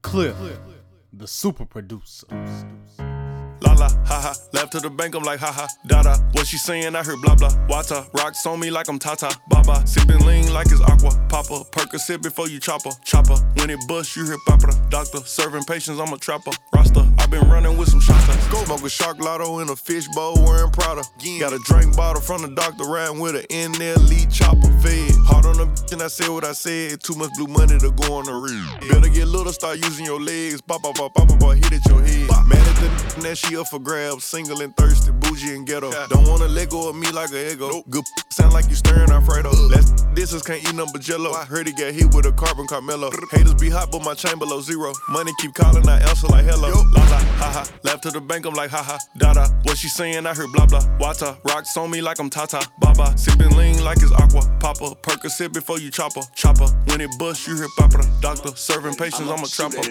Cliff, the super producer. La la, ha ha, left to the bank, I'm like ha ha, da da. What she saying, I heard blah blah. Wata, rocks on me like I'm Tata, Baba. Sippin' lean like it's aqua, Papa. Percocet before you chopper. When it bust, you hear Papa. Doctor, serving patients, I'm a trapper. Rasta, I been running with some shots. Go smoke a shark lotto in a fishbowl, wearing Prada. Got a drink bottle from the doctor, riding with her in there, lead chopper. Fed, hard on the bitch and I said what I said. Too much blue money to go on the real. Better get little, start using your legs. Pop, pop, pop, pop, pop, hit at your head. Mad at the that she up for grabs, single and thirsty, bougie and ghetto. Don't wanna let go of me like a ego. Good sound like you stirring Alfredo. This is can't eat nothing but jello. I heard he got hit with a carbon Carmelo. Haters be hot, but my chain below zero. Money keep calling, I answer like hello. La la, ha ha. Left to the bank, I'm like ha ha, da da. What she saying, I heard blah blah. Wata, rocks on me like I'm Tata, Baba. Sippin' lean like it's aqua, Papa. Percocet before you chopper. When it bust, you hear Papa. Doctor, serving patients, I'm a trapper.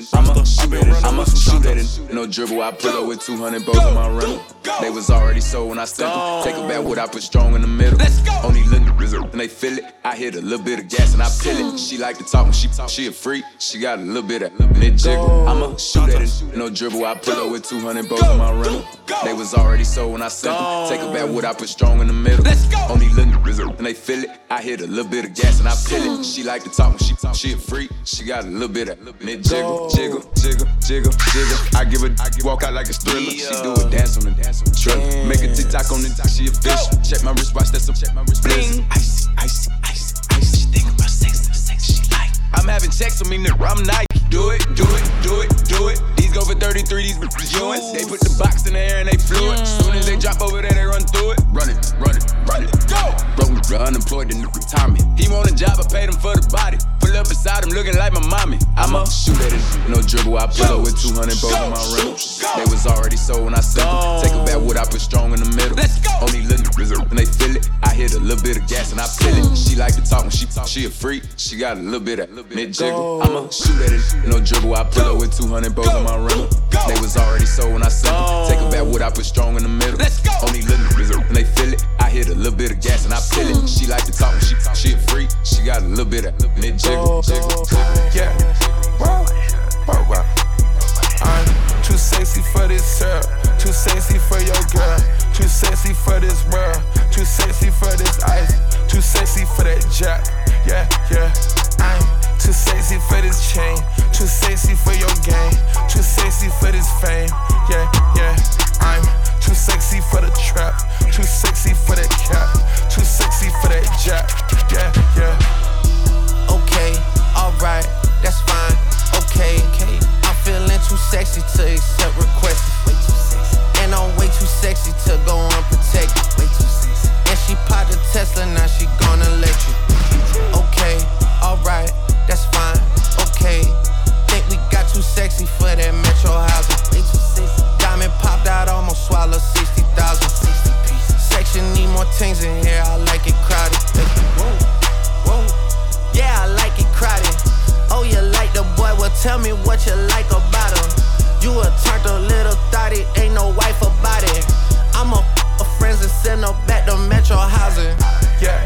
I'ma shoot at it. No dribble, I put up with 200 bows in my rental. They was already sold when I stepped them. Take a back what I put strong in the middle. Only little reserve and they feel it. I hit a little bit of gas and I peel it. She like to talk when she a freak. She got a little bit of mid jiggle. I'ma shoot at it. No dribble, I put up with 200 bows in my rental. They was already sold when I stepped them. Take a back what I put strong in the middle. Only little reserve and they feel it. I hit a little bit of gas and I peel it. She like to talk when she a freak. She got a little bit of mid jiggle, jiggle, jiggle, jiggle, jiggle. I walk out like a thriller. She do a dance on the trailer. Make a TikTok on the she official. Check my wristwatch, that's some bling. Icy, icy, icy, icy. She think about sex she like. I'm having sex with me, nigga. I'm Nike. Do it, do it, do it, do it. These go for 33, these bitches yours. They put the box in the air and they flew it. Soon as they drop over there, they run through it. Run it, run it, run it. Go! Broke, unemployed, the nigga Tommy. He want a job, I paid him for the body. Pull up beside him, looking like my mommy. I'ma shoot at it. No dribble, I pull up with 200 bows in my rental. They was already sold when I sent them. Take a back what I put strong in the middle. Only little reserve and they feel it. I hit a little bit of gas and I peel it. She like to talk when she a freak. She got a little bit of mid jiggle. I'ma shoot at it. No dribble, I pull up with 200 bows in my rental. They was already sold when I sent them. Take a back what I put strong in the middle. Only little reserve and they feel it. I hit a little bit of gas and I peel it. She like to talk when she a freak. She got a little bit of mid jiggle, jiggle. Yeah, I'm too sexy for this syrup, too sexy for your girl, too sexy for this world, too sexy for this ice, too sexy for that jack. Yeah, I'm too sexy for this chain, too sexy for your game, too sexy for this fame. Yeah, I'm too sexy for the trap, too sexy for that cap, too sexy for that jack. Yeah. Okay, alright, that's fine. Okay, I'm feeling too sexy to accept requests. Way too sexy. And I'm way too sexy to go unprotected. Way too sexy. And she popped a Tesla, now she gonna let you. Okay, alright, that's fine. Okay, think we got too sexy for that metro housing. Way too sexy. Diamond popped out, almost swallowed 60,000. 60 pieces. Section need more things in here, I like it crowded. Whoa. Yeah, I like it crowded. Oh, you like the boy? Well, tell me what you like about him. You a turned a little thotty, ain't no wife about it. I'm a friends and send her back to metro housing. Yeah.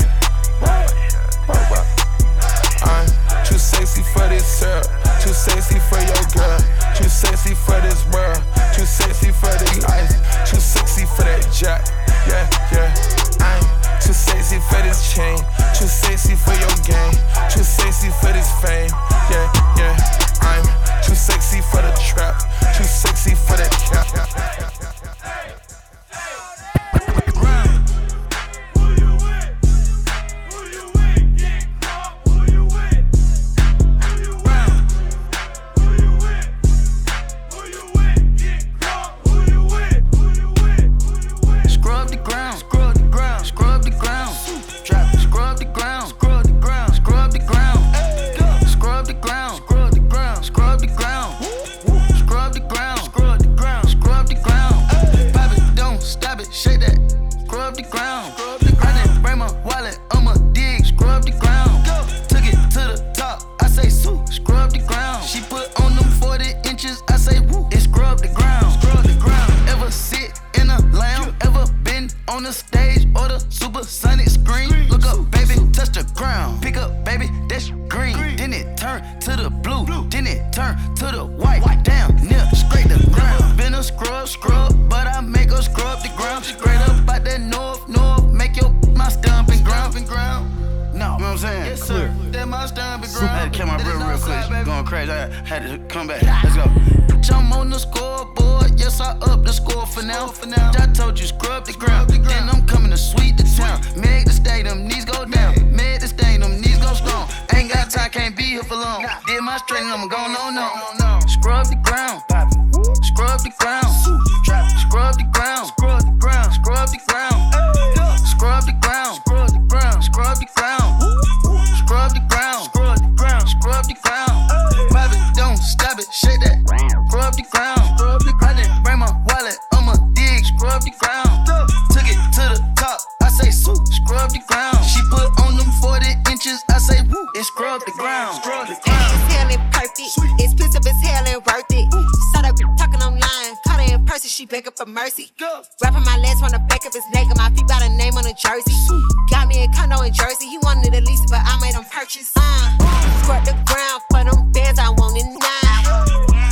I'm too sexy for this syrup, too sexy for your girl, too sexy for this world, too sexy for this ice, too sexy for that jack. Yeah. I'm too sexy for this chain, too sexy for your game, too sexy for this fame. Yeah. I'm too sexy for the trap, too sexy for that cap. On the stage Bitch, order supersonic screen. Look up, baby, touch the ground. Pick up, baby, that's green. Then it turn to the blue. Then it turn to the white. Damn, near scrape the ground. Been a scrub, but I make her scrub the ground. Straight up out that north, make your my stomping ground. No, you know what I'm saying? Yes, sir. That my stomping ground. I had to come out real quick. Going crazy. I had to come back. Let's go. I'm on the scoreboard. Yes, I up the score for now. I told you scrub the ground. Then I'm coming to sweep the town. Make the stadium, knees go down. Make the stadium, knees go strong. Ain't got time, can't be here for long. Did my straight, I'm going on. Scrub the ground. Scrub the ground. Scrub the ground. Scrub the ground. Scrub the ground. Scrub the ground. Scrub the ground. Scrub the ground. Scrub the ground. Scrub the ground. Scrub the ground. Pop it, don't stop it, shake that. Scrub the ground. I didn't bring my wallet, I'ma dig. Scrub the ground. Took it to the top, I say scrub the ground. She put on them 40 inches, I say woo, and scrub the ground. Scrub the ground. It's hell and perfect, expensive as hell and worth it. Saw that talking online, caught her in person, she begging for mercy. Wrapping my legs from the back of his neck and my feet by the name on the jersey. Got me a condo in Jersey, he wanted at least, but I made him purchase. Scrub the ground for them bands, I want it now.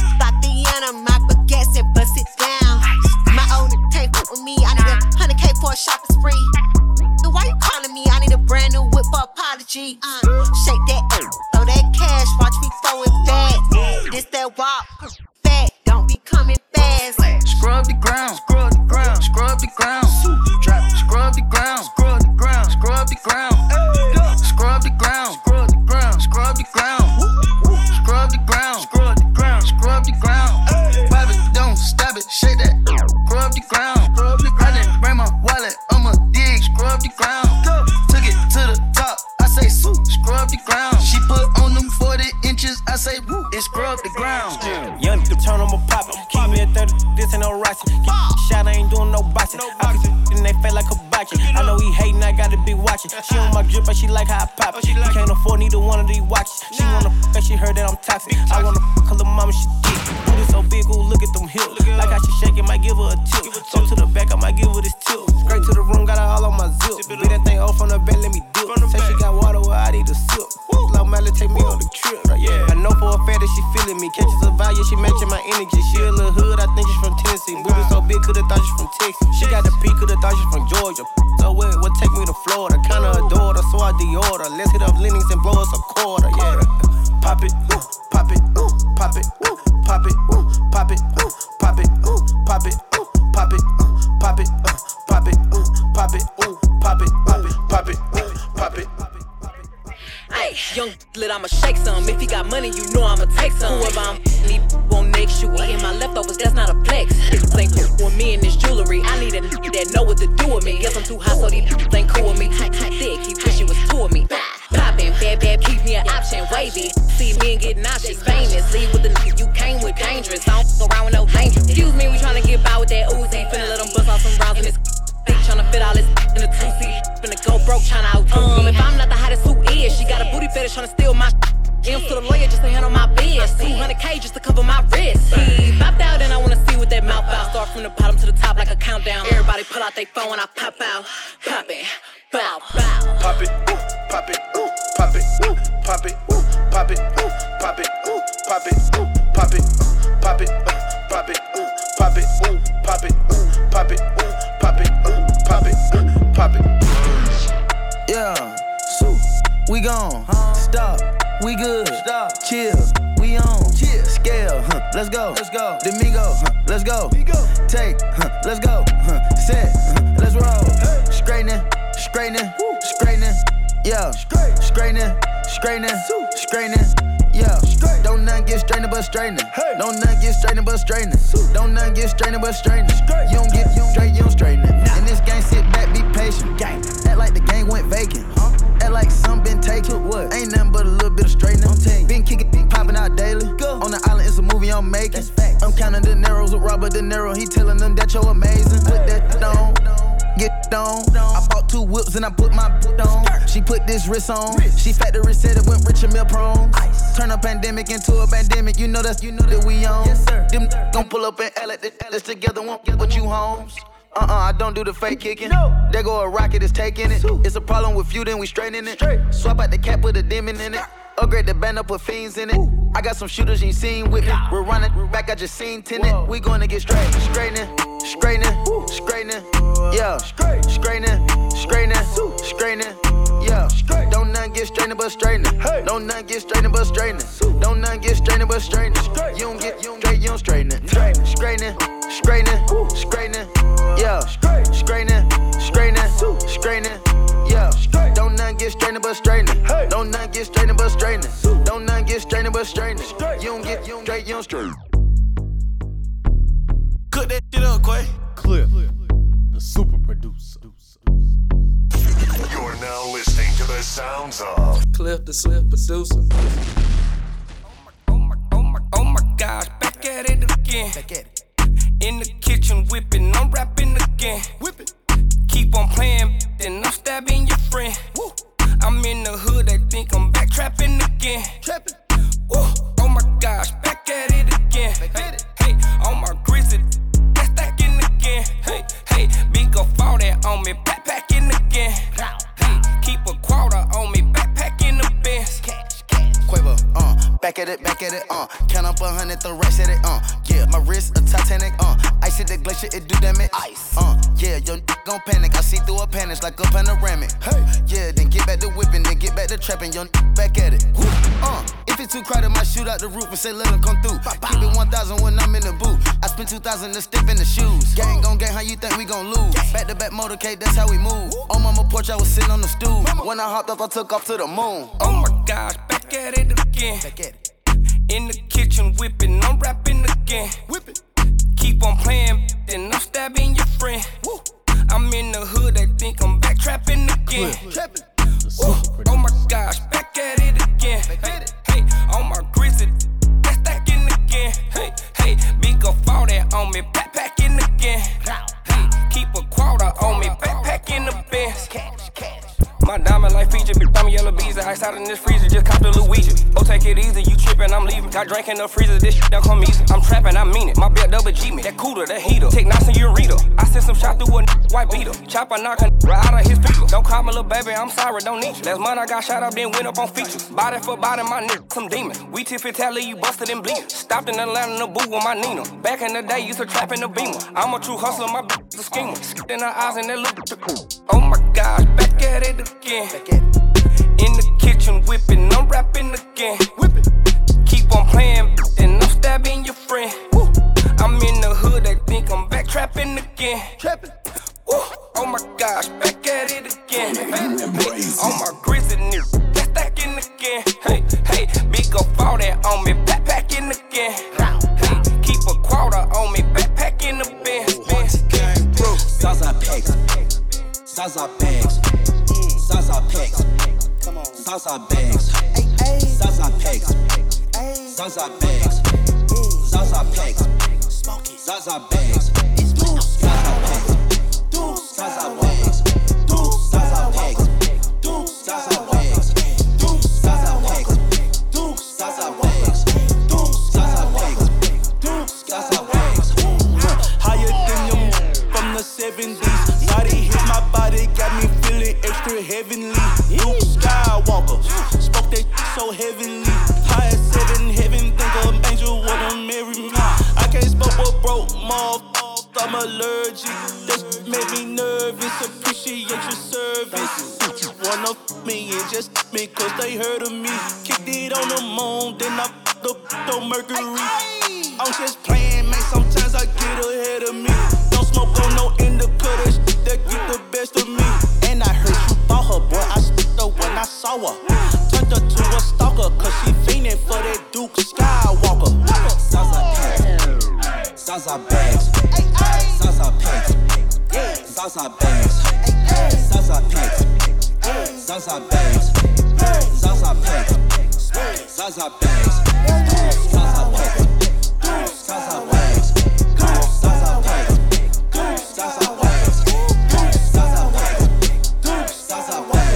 My baguettes and bust it down. My old tank with me. I need a 100K for a shopping spree. Why you calling me? I need a brand new whip for apology. Shake that, throw that cash, watch me throw it back. This that walk, back, don't be coming fast. Scrub the ground, scrub the ground, scrub the ground. Scrub the ground, scrub the ground, scrub the ground. Scrub the ground, scrub the ground, scrub the ground. Scrub the ground, scrub the ground, scrub the ground. Pop it, don't stop it, shake that. Scrub the ground. I didn't bring my wallet, I'ma dig. Scrub the ground. Took it to the top, I say scrub the ground. She put on them 40 inches, I say woo, and scrub the ground. Young to turn on my pop. Keep me at 30, this ain't no rockin'. Shot, I ain't doing no boxing. I can in they face like a boxing. I know he hatin', I gotta be watching. She on my drip, but she like how I pop it. He can't afford neither one of these watches. She wanna cause she heard that I'm toxic. I wanna call her mama, she dick. Booty so big, ooh, look at them hips. Like how she shaking, might give her a tip. Go to the back, I might give her this tip. Straight to the room, got her all on my zip. Beat that thing off from the bed, let me dip. Say she got water, well, I need a sip. Love Mally, take me on the trip. I know for a fact that she feeling me. Catches a vibe, yeah, she matching my energy. She a little hood, I think she's from Tennessee. Booty so big, could've thought she's from Texas. She got the P, could've thought she's from Georgia. So what take me to Florida? Kinda adore her, so I deorder. Let's hit up Lennox and blow us a quarter, yeah. Pop it, pop it, pop it, pop it, pop it, pop it, pop it, pop it, pop it, pop it, pop it, pop it, pop it, pop it. Ay, young lit, I'ma shake some. If he got money, you know I'ma take some. Whoever I'm need won't next you. Eating my leftovers, that's not a flex. Niggas ain't cool with me and this jewelry. I need a nigga that know what to do with me. Guess I'm too hot, so these niggas ain't cool with me. Thick, he wish he was two of me. Poppin', bad, keep me an option, wavy. See me and get nauseous, famous. Leave with the nigga you came with, dangerous. I don't go around with no danger. Excuse me, we tryna get by with that Uzi. Finna let them bust off some rounds in this thick, tryna fit all this in the 2-seat. Finna go broke, tryna out. If I'm not the hottest, who is? She got a booty fetish tryna steal my M's to the lawyer just to handle my biz. 200K just to cover my wrist. He popped out and I wanna see what that mouth out. Start from the bottom to the top like a countdown. Everybody pull out their phone when I pop out. Pop it, bow, bow. Pop it, pop it, pop it, pop it, pop it, pop it, pop it, pop it, pop it, pop it, pop it, pop it, pop it, pop it, pop it, pop it. Yeah, we gone. Stop. We good. Stop. Chill. We on. Chill. Scale. Let's go. Let's go. Domingo. Let's go. Take. Let's go. Set. Let's roll. Hey. Straightening. Yeah. Straightening. Yeah. Don't nothing get straightening but straightening. Hey. Don't nothing get straightening but straightening. Don't nothing get straightening but straightening. You don't get straight, you don't straighten it. Nah. In this game, sit back, be patient. Gang. Act like the game went vacant. Act like some been taken. What? Ain't nothing but a little bit of straightening. Been kicking, popping out daily. Go. On the island, it's a movie I'm making. I'm counting the narrows with Robert De Niro. He telling them that you're amazing. Put that on. Get on. I bought 2 whips and I put my boot on. She put this wrist on. She factory said it went rich and meal prone. Turn a pandemic into a pandemic. You know that we on. Yes, sir. Them gon' pull up and act like this together. Won't get what you homes. I don't do the fake kicking. There go a rocket, it's taking it. It's a problem with you, then we straightening it. Swap out the cap, put a demon in it. Upgrade the band up, put fiends in it. I got some shooters you ain't seen with me. We're running back, I just seen tenant. We gonna get straightening, straightening, yeah. Straightening, yeah. Don't nothing get straightening but straightening. Don't nothing get straightening but straightening. Don't nothing get straightening but straightening. You don't get straight, you don't straighten it. Straightening, yeah. Straightening, yeah. Don't nothing get straightening but straightening. Don't nothing get straightening but straightening. Don't nothing get straightening but straightening. You don't get straight, you don't straighten. Cook that shit up, Quay. Cliff, the super producer. You're now listening to the sounds of Cliff, the Swift producer. Oh my gosh, back at it again. In the kitchen whipping, I'm rapping again. Keep on playing, then I'm stabbing your friend. I'm in the hood, they think I'm back trapping again. Oh my gosh, back at it again. Hey, on my grizzly, that's stacking again. Hey, big up all that on me, backpacking again. Hey, keep a quarter on me, backpacking the Benz. Quavo, back at it, count up 100, throw racks at it, yeah, my wrist a Titanic, ice hit the glacier, it do damage, ice, yeah, your gon' panic, I see through a panic like a panoramic, hey, yeah, then get back to whipping, then get back to trapping, your back at it, if it's too crowded, might shoot out the roof and say let him come through, keep it 1,000 when I'm in the booth, I spend 2,000 to step in the shoes, gang gon' gang, how you think we gon' lose, back to back motorcade, that's how we move, on mama porch, I was sitting on the stool, when I hopped up, I took off to the moon, oh my gosh, back at it again. In the kitchen whipping, I'm rapping again. Keep on playing, then I'm stabbing your friend. I'm in the hood, they think I'm back trapping again. Oh my gosh, back at it again. Hey, on my grizzly, that's stacking again. Hey, big up all that on me, backpacking again. Hey, keep a quarter on me, backpacking the Benz. My diamond life feature, big diamond yellow bees, the ice out in this freezer, just cop the Luigi. Oh, take it easy, you trippin', I'm leaving. Got drink in the freezer, this shit don't come easy. I'm trappin', I mean it. My belt double G me, that cooler, that heater. Take knots in your reader. I sent some shot through a white beater. Chopper knockin' right out of his feature. Don't call me little baby, I'm sorry, don't need you. Last month I got shot up, then went up on features. Body for body, my nigga, some demon. We tip fatality, you busted and bleeding. Stopped in Atlanta in the booth with my Nina. Back in the day, used to trap in the Beamer. I'm a true hustler, my bitch a schemer. In her eyes and that look cool. Oh my gosh, back at it again. In the kitchen whipping, I'm rapping again. Keep on playing, then I'm stabbing your friend. I'm in the hood, they think I'm back trapping again. Oh my gosh, back at it again. On my grizzly nigga, that's stacking again. Hey, big up all that on me, backpacking again. Hey, keep a quarter on me, backpacking the Benz. Zaza packs, Zaza bags, Zaza packs, Zaza bags, Zaza packs, Zaza bags, Zaza packs, Zaza bags, Zaza packs, Zaza bags, Zaza bags, Zaza bags, Zaza bags, Zaza bags, Zaza bags, Zaza bags. Higher than them from the 70s. Body hit my body, got me feeling extra heavenly. Luke Skywalker, spoke that so heavenly. High as 7 heaven, think an angel wanna marry me. I can't smoke what broke, I'm allergic. That made me nervous, appreciate your service. Wanna me and just me cause they heard of me. Kicked it on the moon, then I f***ed up on Mercury. I'm just playing, man, sometimes I get ahead of me. Don't smoke on no indica, that get the best of me. And I heard you bought her, boy, I stood her when I saw her. Turned her to a stalker, cause she fiendin' for that Duke Skywalker. Zaza packs, Zaza bags, Zaza packs, Zaza bags, Zaza packs, Zaza bags, Zaza packs, Zaza bags, Zaza packs, Zaza bags, Zaza packs, Zaza bags, Zaza bags, Zaza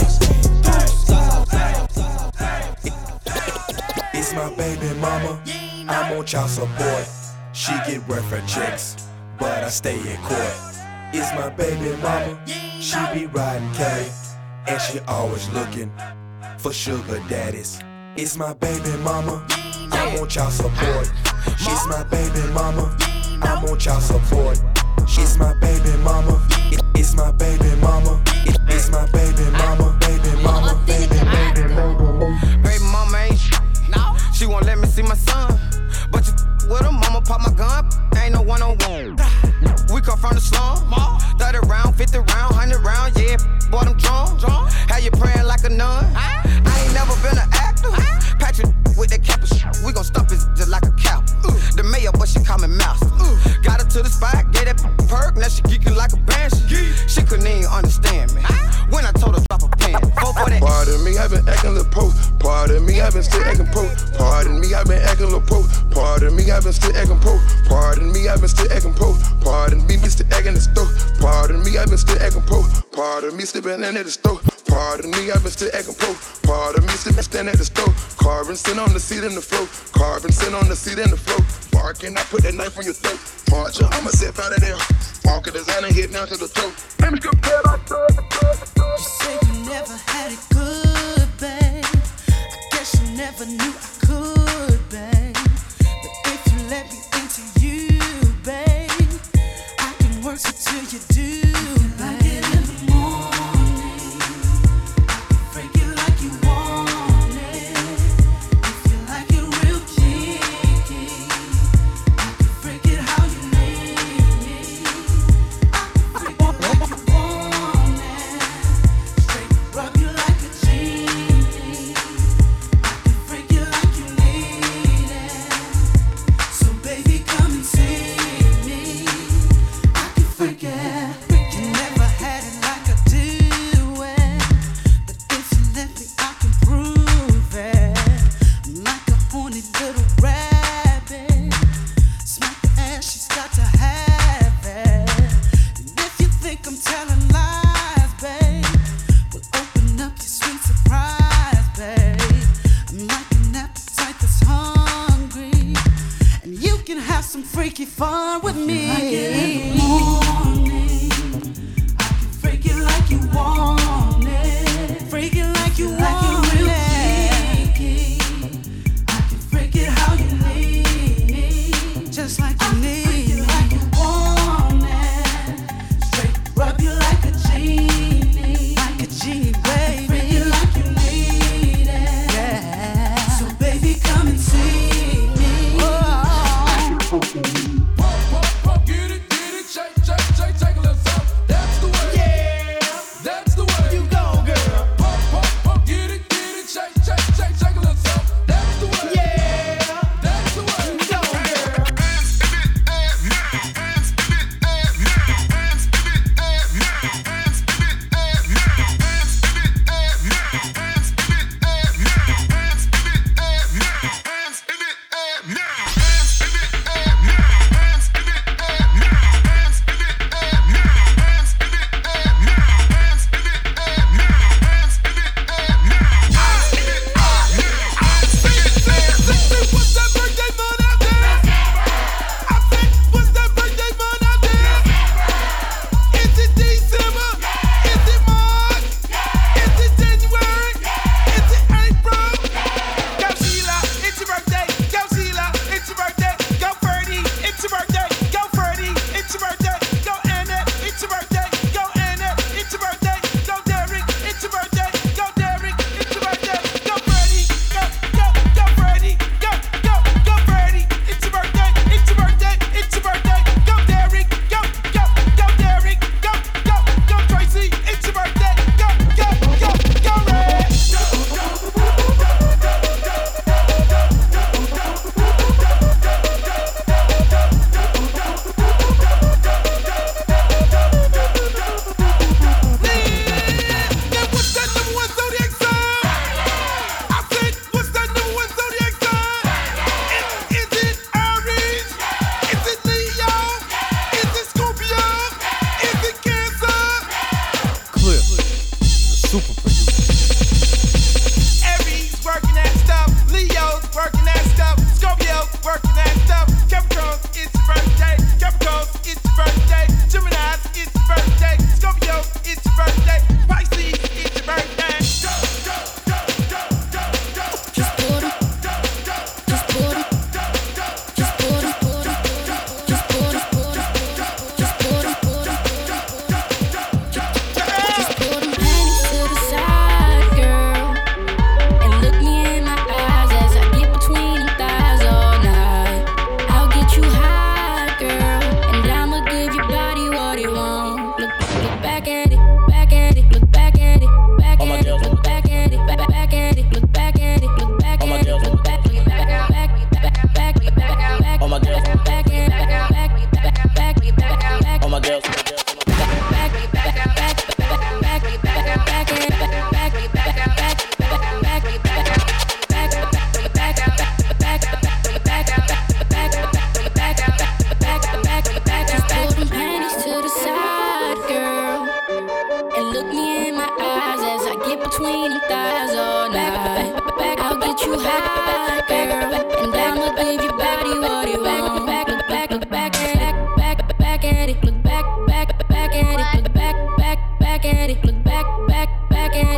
bags, It's my baby mama, I'm on child support. She get worth her checks, but I stay in court. It's my baby mama. She be riding Cali, and she always looking for sugar daddies. It's my baby mama. I want y'all support. She's my baby mama. I want y'all support. She's my baby mama. It's my baby mama. It's my baby mama. Baby mama. Baby mama. Baby mama ain't no. She won't let me see my son. But you with her, mama pop my gun. Ain't no one-on-one. We come from the slum. 30 round, 50 round, 100 round. Yeah, boy, them drunk. How you praying like a nun? I ain't never been an actor. Patrick with that cap. We gon' stuff it just like a cap. The mayor, but she call me mouse. Got her to the spot, get that perk. Now she geeking like a banshee. She couldn't even understand me when I told her drop a pen. Pardon me, I've been acting a little pro. Pardon me, I've been still acting pro. Pardon me, I've been acting a little pro. Pardon me, I've been still acting pro. Pardon me, I've been still acting pro. Pardon me, still acting the store. Pardon me, I've been still acting pro. Pardon me, still been in at the store. Pardon me, I've been still acting pro. Pardon me, still been standing at the store. Carving, sit on the seat in the floor. Carving, sit on the seat in the floor. Barking, I put that knife on your throat. Marcher, I'ma step out of there. Walker designer, hit down to the throat. Let me compare my You say you never had it good, babe. I guess you never knew I could, babe. But if you let me into you, babe, I can work it till you do, babe. Like it in the morning, I can freak it like you want it. If you like it real kinky, I can freak it how you need me. I can freak it like you want it. Straight rub you like a genie. I can freak it like you need it. So baby, come and see me. I can freak it. You never had it like I do it, but if you let me, I can prove it. I'm like a horny little rabbit. Smack the ass, she's got to have it. And if you think I'm telling lies, babe, well open up your sweet surprise, babe. I'm like an appetite that's hungry, and you can have some freaky fun with me. Like it in the morning, I can freak it like you want it. Freak it like you want it. I can freak it how you need me. Just like you need me. Like you want it. Straight rub you like a genie. Like a genie, baby. Freak it like you need it. Yeah. So baby, come and see me. Get it, shake, take a little something. That's the way. Yeah, that's the way. You go, girl. Get it, shake, take a little something. That's the way. Yeah, that's the way. You go, girl. Capricorns, it's your birthday. Gemini's, it's your eyes as I get between the thighs all night. I'll get you high, girl, and I'ma give your body what it wants. Look back at it, back at it, look back at it, look back at it, look back at it, look back at it,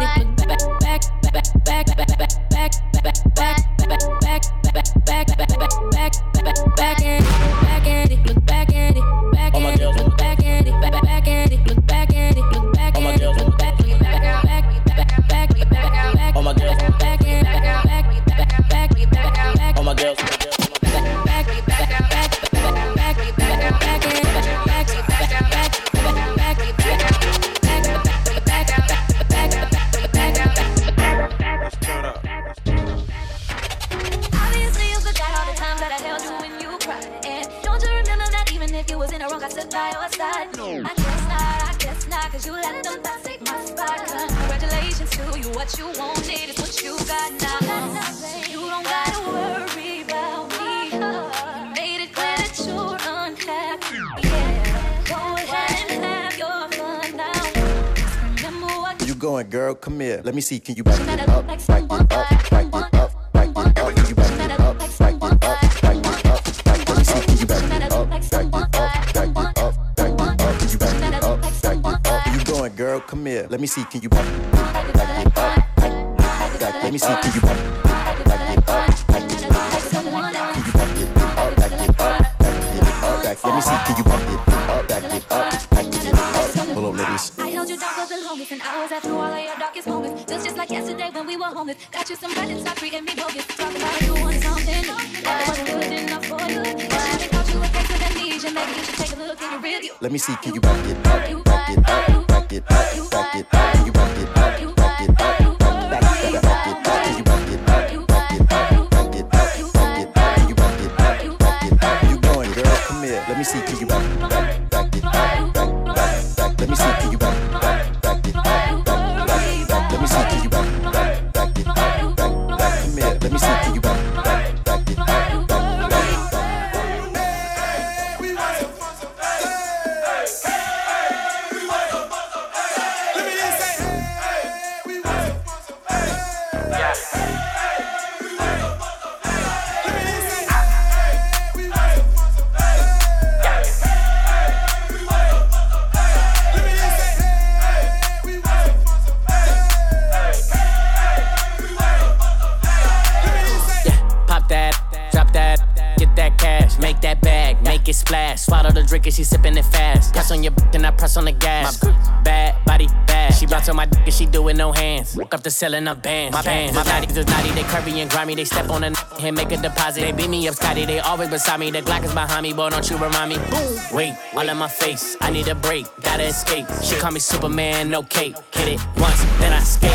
Girl, come here. Let me see. Can you back it up? Back it up. Back it up. Back it up. Can you back it up? Back it up. Back it up. Let me see. Can you back it up? Back it up. Back it up. Back it up. Can you back it up? Back it up. Where you going, girl? Come here. Let me see. Can you back it up? Back it up. Let me see. Can you back it up? Back it up. Can you back it up? Back it up. Back it up. Let me see. Can you back it up? Back it up. Back it up. Hold up, ladies. I held you down for the longest, and I was after all of your darkest moments. Just like yesterday when we were homeless. Got you some bread and stop treating me bogus. Talk about you want something that wasn't good enough for you. But I thought you were case of amnesia. Maybe you should take a look in the rear view. Let me see. Can you back it up? Back it up. Back it up. Back it up. Can you back it up? Back it up. Back it up. Can you back it up? Back it up. Back it up. Can you back it up? Back it up. Can you back it up? Back it up. Where you going, girl? Come here. Let me see. Can you back it up? Back it up. Let me see. Can you back it up? Back it up. Let me see. Can you back it up? Back it up. Come here. Let me see. Can you back it up? Back it up. Make that bag, make it splash. Swallow the drink and she sipping it fast. Press on your and I press on the gas. My bad body bad. She bounce on my dick and she do it no hands. Woke up to selling up bands. My bands, my body is naughty. They curvy and grimy. They step on the and make a deposit. They beat me up, Scotty. They always beside me. The Glock is behind me, boy. Don't you remind me? Boom. Wait, all in my face. I need a break. Gotta escape. She call me Superman, no cape. Hit it once, then I skate.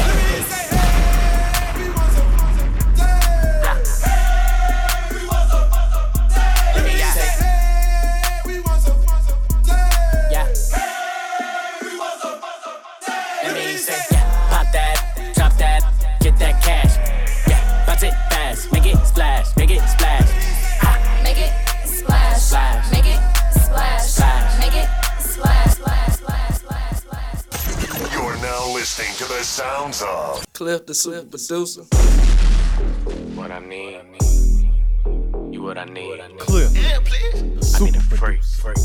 Listening to the sounds of Cliff, the super producer. What I need, you what I need. Cliff, yeah, please. I need a freak.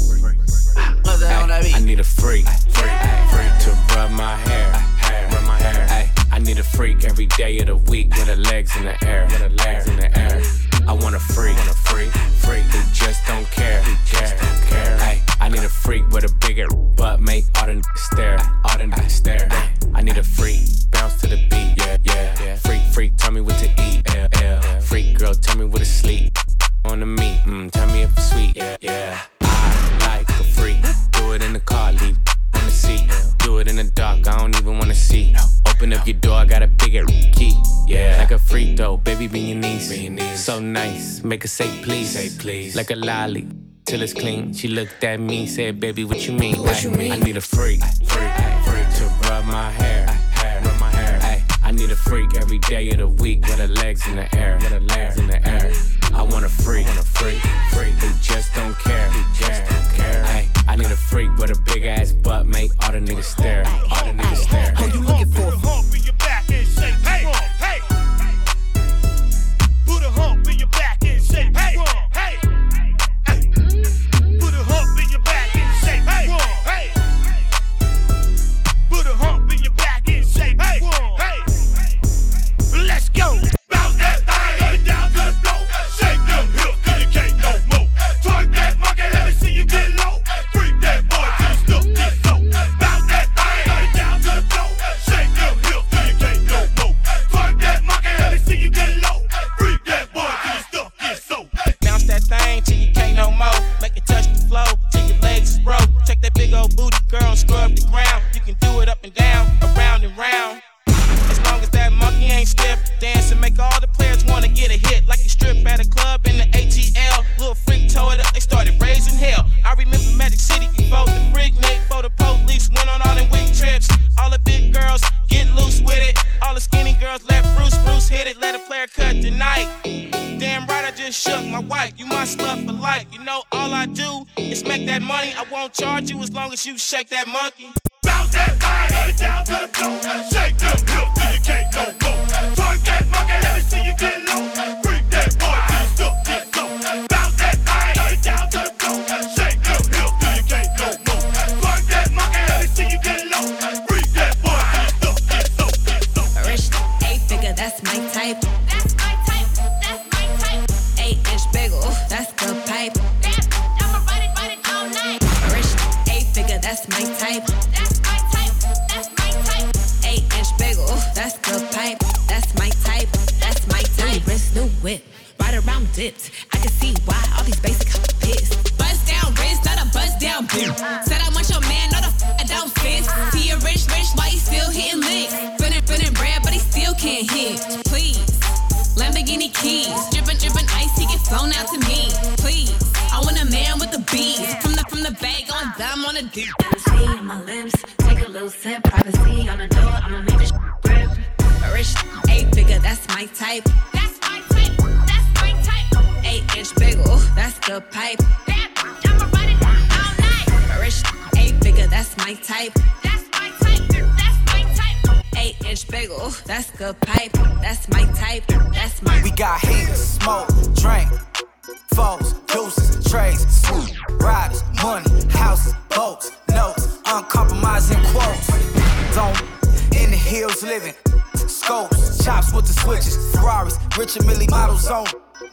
I need a freak to rub my hair. I need a freak every day of the week with her legs in the air. I want a freak who just don't care. I need a freak with a bigger butt, make all the stare. I need a freak, bounce to the beat, yeah. Freak, tell me what to eat, Freak girl, tell me what to sleep. On the meat, tell me if it's sweet, yeah. I like a freak, do it in the car, leave on the seat. Do it in the dark, I don't even wanna see. Open up your door, I got a bigger key, yeah. Like a freak though, baby, be your niece. So nice, make her say please. Like a lolly, till it's clean. She looked at me, said, baby, what you mean? I need a freak to rub my hair. I need a freak every day of the week with her legs in the air. I want a freak who just don't care. I need a freak with a big ass butt, make all the niggas stare. All the niggas stare. Who you looking for? Hump in your back and shake. Hey, hey. Put a hump in your back and shake. Hey, hey. Put a hump in your back and shake. Hey, hey. Put a hump in your back and shake. Hey, hey. Let's go. Bounce that thing up and down to the floor. Shake them hips till you can't no more. Twerk that monkey, let me see you get low. Freak that boy till you stuck this so. Bounce that thing up and down to the floor. Shake them hips till you can't no more. Twerk that monkey, let me see you get low. Freak that boy till you stuck this so. Bounce that thing till you can't no more. Make it touch the floor till your legs is broke. Take that big old booty, girl, scrub the ground. You can do it up and down, around and round. As long as that monkey ain't stiff, dance and make all the players wanna get a hit. Like you strip at a club in the ATL. Little freak tore it up, they started raising hell. I remember Magic City before the Freaknik, before the police went on all them week trips. All the big girls get loose with it. All the skinny girls let Bruce hit it. Let a player cut tonight. Damn right, I just shook my wife. You my slut for life. You know all I do is make that money. I won't charge you as long as you shake that monkey. Bounce that thing up and down to the floor. Shake them hips till you can't no more. Twerk that monkey, let me see you get low. Freak that boy till you stuck this so. Bounce that thing up and down to the floor. Shake them hips till you can't no more. Twerk that monkey, let me see you get low. Freak that boy till you stuck this so. Rich, 8-figure, that's my type. That's my type, that's my type. 8-inch bagel, that's the pipe. I'ma ride it all night. Rich, 8-figure, that's my type. That's my type, that's my type. 8-inch bagel, that's the pipe. That's my type, that's my type. New wrist, new whip, ride around dipped. I can see why all these basic pissed. Buzz down wrist, not a buzz down bitch. Said I want your man, not I don't fit. See a rich, why he still hitting licks? Spinning bread, but he still can't hit. Please, Lamborghini keys, drippin' ice, he get flown out to me. Please, I want a man with the bees. From the bag on them on a deep. See in my lips, take a little sip. Privacy on the door, I'ma make this grip. Rich, 8-figure, that's my type. That's my type, that's my type. 8-inch bagel, that's the pipe. I'ma ride it all night. Rich, 8-figure, that's my type. That's my type, that's my type. 8-inch bagel, that's the pipe. That's my type, that's my. We got heaters, smoke, drink, foes, deuces, trays, swoop, riders, money, houses, boats, notes, uncompromising quotes. Don't in the hills living, scopes, chops with the switches, Ferraris, Richard Mille models on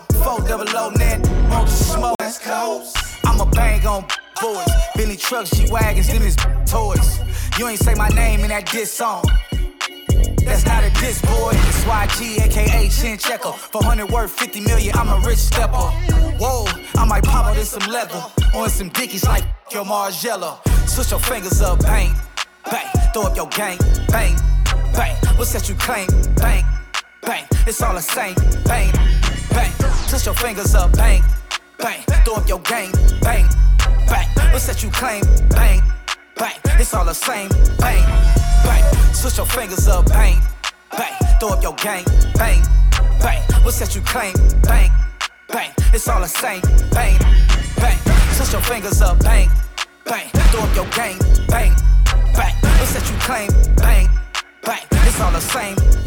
400 net, won't you smoke? I'ma bang on boys, Billy trucks, G-Wagons, them is toys. You ain't say my name in that diss song. That's not a diss, boy. It's YG, aka Chin Checker. 400 worth 50 million, I'm a rich stepper. Whoa, I might pop out in some leather. On some dickies like your Margiela. Switch your fingers up, bang, bang. Throw up your gang, bang, bang. What's that you claim? Bang, bang. It's all the same, bang, bang. Switch your fingers up, bang, bang. Throw up your gang, bang, bang. What's that you claim? Bang, bang. It's all the same, bang, bang. Switch your fingers up, bang, bang. Throw up your gang, bang, bang. What's that you claim? Bang, bang. It's all the same, bang, bang. Switch your fingers up, bang, bang. Throw up your gang, bang, bang. What's that you claim? Bang, bang. It's all the same,